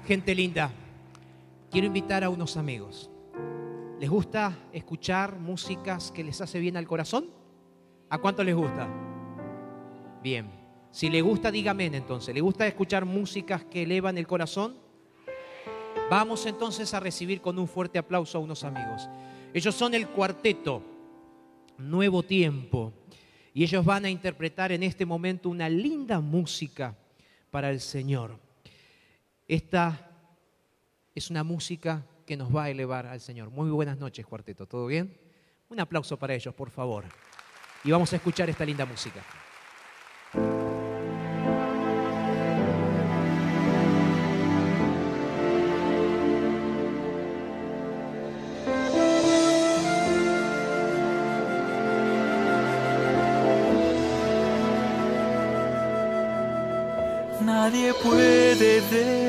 Gente linda, quiero invitar a unos amigos. ¿Les gusta escuchar músicas que les hace bien al corazón? ¿A cuánto les gusta? Bien. Si le gusta, diga amén entonces. ¿Le gusta escuchar músicas que elevan el corazón? Vamos entonces a recibir con un fuerte aplauso a unos amigos. Ellos son el cuarteto Nuevo Tiempo y ellos van a interpretar en este momento una linda música para el Señor. Esta es una música que nos va a elevar al Señor. Muy buenas noches, cuarteto. ¿Todo bien? Un aplauso para ellos, por favor. Y vamos a escuchar esta linda música. Nadie puede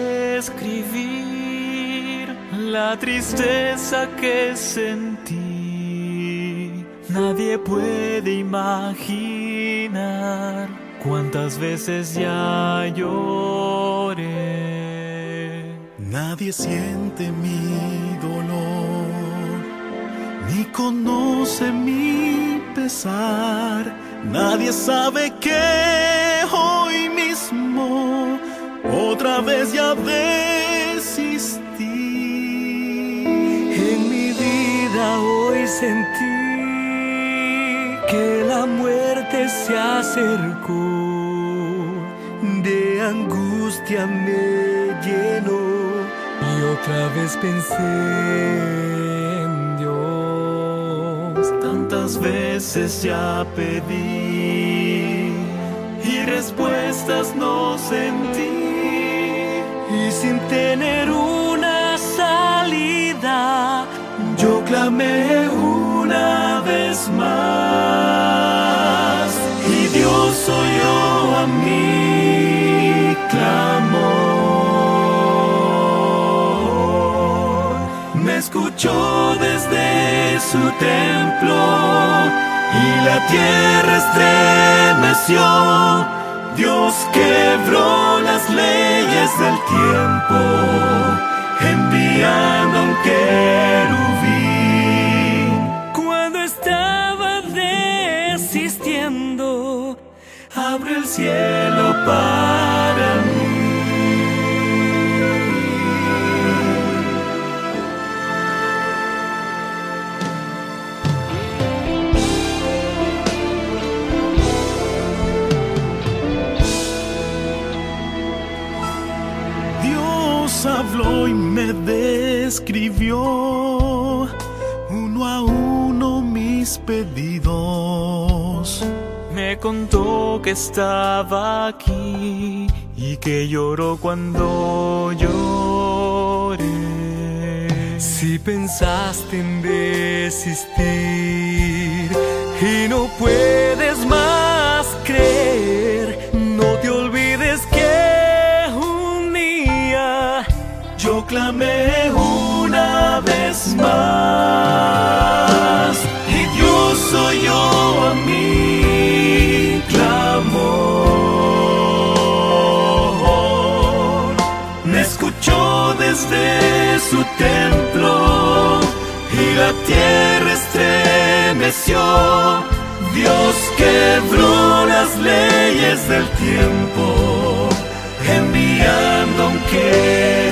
describir la tristeza que sentí. Nadie puede imaginar cuántas veces ya lloré. Nadie siente mi dolor, ni conoce mi pesar. Nadie sabe que hoy mismo otra vez ya desistí. En mi vida hoy sentí que la muerte se acercó. De angustia me llenó y otra vez pensé en Dios. Tantas veces ya pedí y respuestas no sentí. Y sin tener una salida, yo clamé una vez más. Y Dios oyó a mi clamor, me escuchó desde su templo y la tierra estremeció. Dios quebró las leyes del tiempo, enviando un querubín. Cuando estaba desistiendo, abre el cielo para mí. Habló y me describió uno a uno mis pedidos. me contó que estaba aquí y que lloró cuando lloré. Si pensaste en desistir y no puedes más creer, no te olvides que un día yo clamé una vez más y Dios oyó a mi clamor. Me escuchó desde su templo y la tierra estremeció. Dios quebró las leyes del tiempo, enviando un querubín.